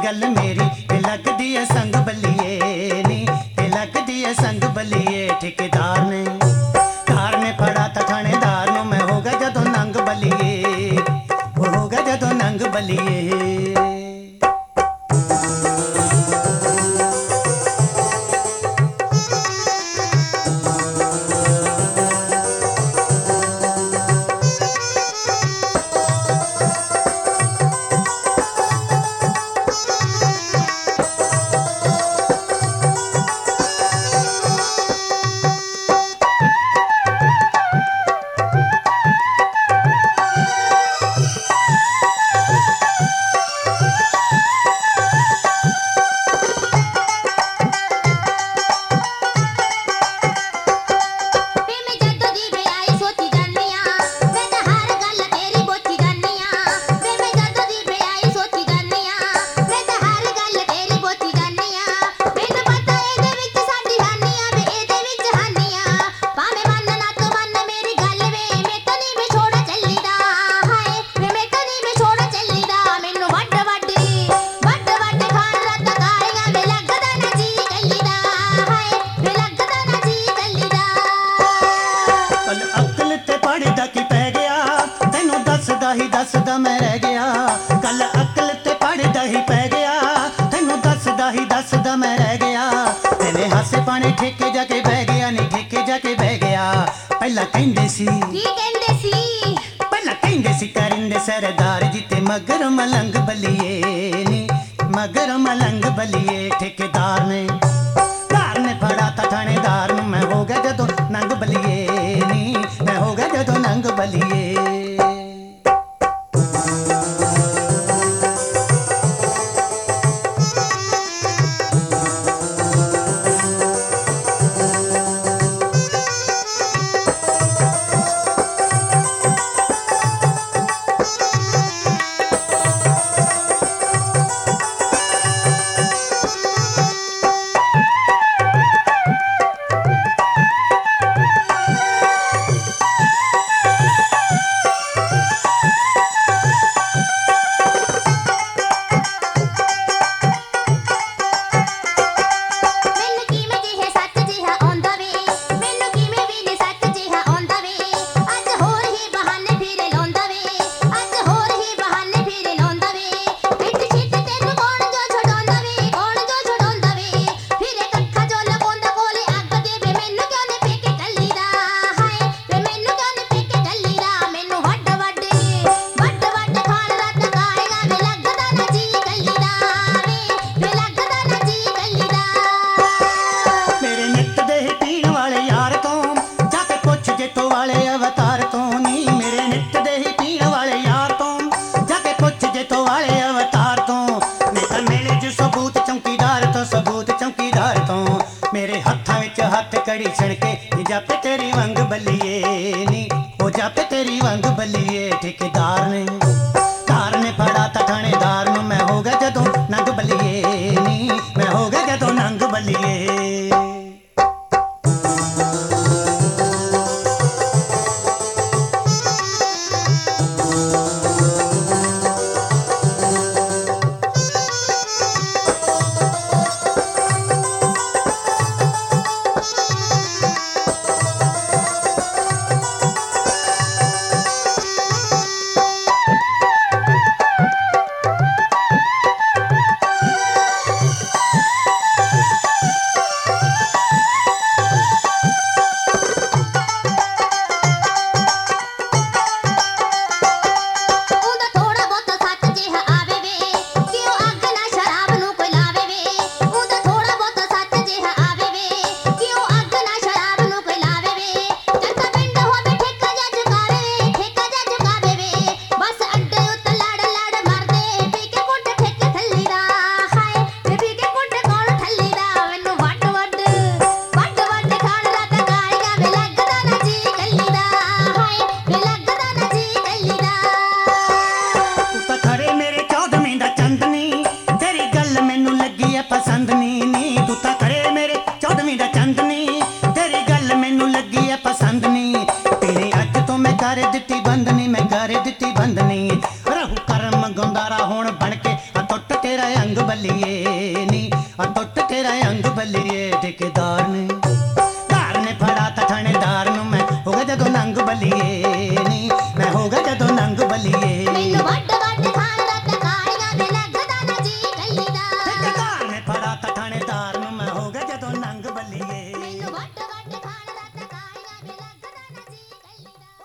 गल मेरी ते लगदी है संग बल्लिए नी, ते लगदी है संग बल्लिए। ठेकेदार ने फड़ा ता थानेदार नूं, मैं हो गया जदों नंग बल्लिए, वो हो गया जदों नंग बल्लिए। दसदा मैं रह गया, कल अकल ते पढ़दा ही पै गया, तेनू दसदा मैं रह गया। तेने हासे पाने ठेके जाके बह गया, नी ठेके जाके बह गया। पहला कहंदे सी पहला कहंदे सी करिंदे सरदार जी ते मगर मलंग बलिए नी, मगर मलंग बलिए। ठेकेदार ने फड़ा ता थानेदार नूं, मैं हो गया जदों नंग बलिए नी, मैं हो गया जदों नंग बलिए। मेरे हत्थां विच हत्थ कड़ी छणके, जापे तेरी वंग बलिए नी, ओ जापे तेरी वंग बलिए। ठेकेदार ने फड़ा ता थानेदार नूं, मैं हो गया जदों नंग बलिए नी, मैं हो गया जदों नंग बलिए। बंदनी मैं कर दिती बंदनी, रहू करम गंदारा होण बन के टुट ਤੇਰਾ ਅੰਗ ਬੱਲੀਏ ਨੀ, ਆ ਟੁੱਟ ਤੇਰਾ ਅੰਗ ਬੱਲੀਏ ਠੇਕੇਦਾਰ